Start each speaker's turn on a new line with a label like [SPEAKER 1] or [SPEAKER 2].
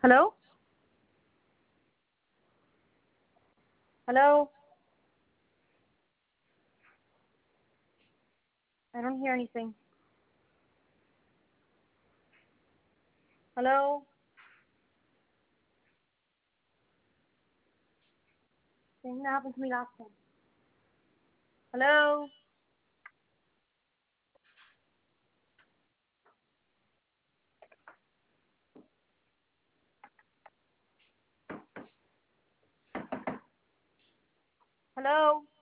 [SPEAKER 1] Hello? Hello? I don't hear anything. Hello? Same that happened to me last time. Hello? Hello?